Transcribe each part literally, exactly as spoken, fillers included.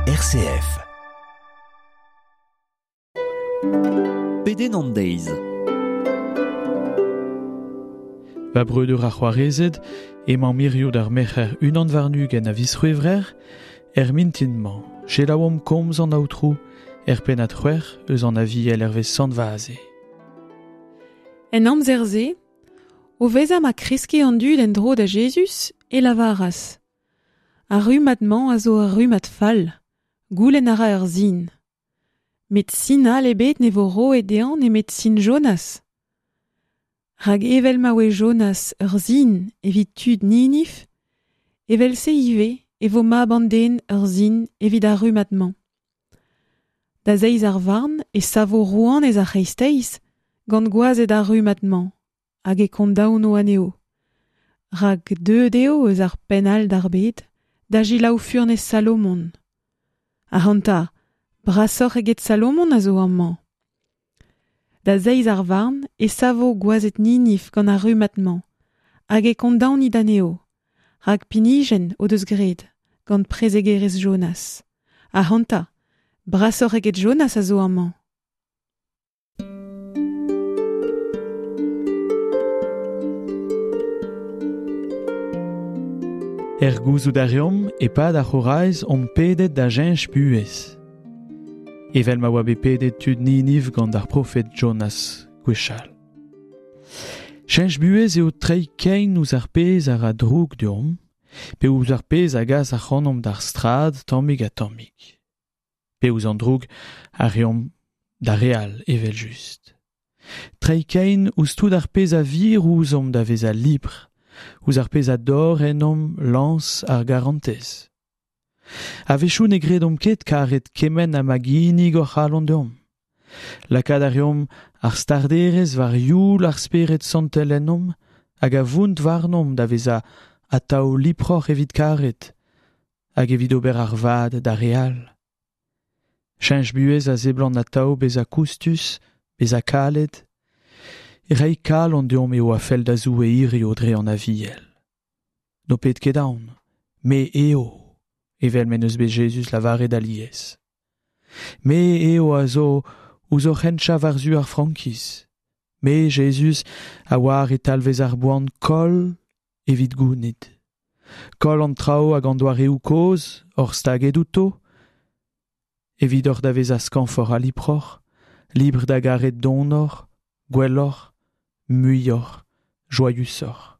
R C F. Peden an deiz. Va breudeur ar c'hoarezed, emañ mirio d'ar merc'her unan varnugen a visruevrer, er mintinman, chelaouam komz an aotrou, er pen a c'hwer eus an aviel er vez sant vaze. En amzerze, o vezam a kreske an dud en dro da Jesus e lavaras. A rumadman a zo a rumad fall, goulenn a ra ur zin. Met sin al ebet ne vo ro e dean e met sin Jonas. Rag evel ma oe Jonas ur zin evit tud ninif, evel se ive e vo ma banden ur zin evit a rumadman. Da zeiz ar varn e savo rouan ez a c'heisteiz gant gwazet a rumadman, hag e kondaouno aneo. Rag deud eo eus ar penal d'ar bet, da jilaou furnez Salomon. A hanta, brasoc'h eget Salomon a zo amman. Da zeiz ar varn e savo gwazet ninif gant a rumadman, hag e kondaounid aneo. Rag pinijen o deus gred, gant prezegerez Jonas. A hanta, brasoc'h eget Jonas a zo amman. Er gouzout a reom e pad ar c'horeiz om pedet da jenj buez. Evel ma oa bet pedet tud niniv gant ar profet Jonas gwechal. Jenj buez eo trei kein ouz ar pez ar a droug deom, pe ouz ar pez a gaz a c'hanom d'ar strad tammig a tammig. Pe ouz an droug a reom da real evel just. Trei kein ouz tout ar pez a vir ouz om da vez a libr, ouz ar pez a dor en om lans ar garantez. A vechou ne gredom ket karet kemen a maginig o c'halon deom. Lakad a reom ar starderez var youl ar speret santel en om, hag a vount varnom da vez a atao liproc'h evit karet, hag evit ober ar vad da real. Chenj buez a zeblan atao bez a koustus, bez a kalet, e rei kal an deom eo a fel da zou e iri o dre an aviel. No pet ket aon, me eo, evel men eus bet Jesus lavare da liez. Me eo a zo ouz o c'hencha varzu ar frankiz. Me Jesus a war e talvez ar boan kol evit gounid. Kol an trao hag an doa reou koz, or stag edouto, evit ur da vez a skanfor a liproc'h, libr da garet donor, gwellor, muior, joyusor.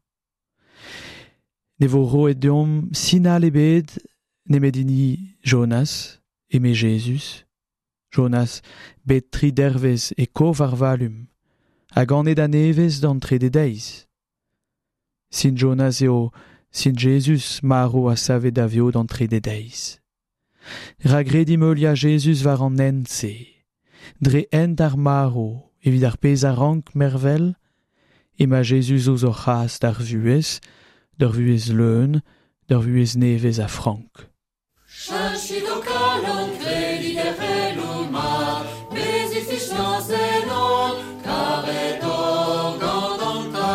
Ne vo ro et deom sinal ebet ne medini Jonas e me Jesus. Jonas bet tri dervez e kov ar valum, hag an ed a nevez d'antre de deiz. Sin Jonas eo, sin Jesus maro a savet da veo d'antre de deiz. Ragredi meulia Jesus var an ense, dre ent ar maro evit ar pez a rank mervel, e ma Jesus ouz o c'has d'ar vuez, d'ar vuez leun, d'ar vuez nevez a frank. Chachit o kalon kredi de reluma, bezit fisch nazenon, karet o gandanta.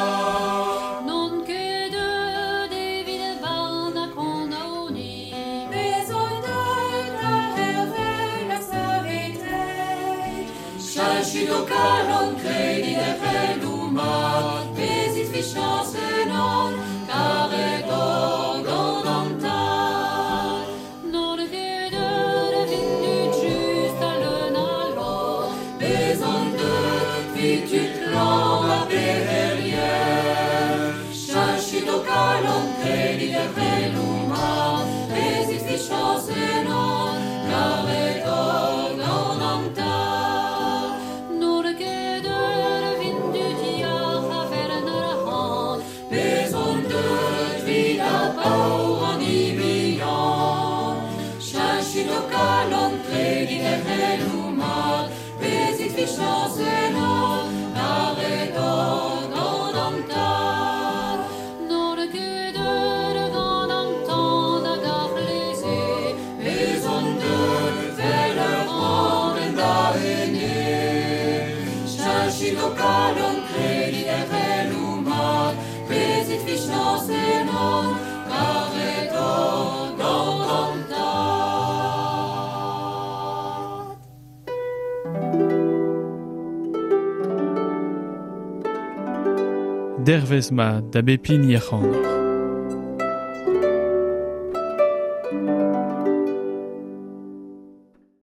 Non ket eud evit barn a kondaouni, bezon deud la hervel a savetei. Chachit o kalon kredi de reluma, bezit fisch nazenon, karet o gandanta. Fischnasenon, Careto, Gordonta. dervez ma da bepini a c'hanor.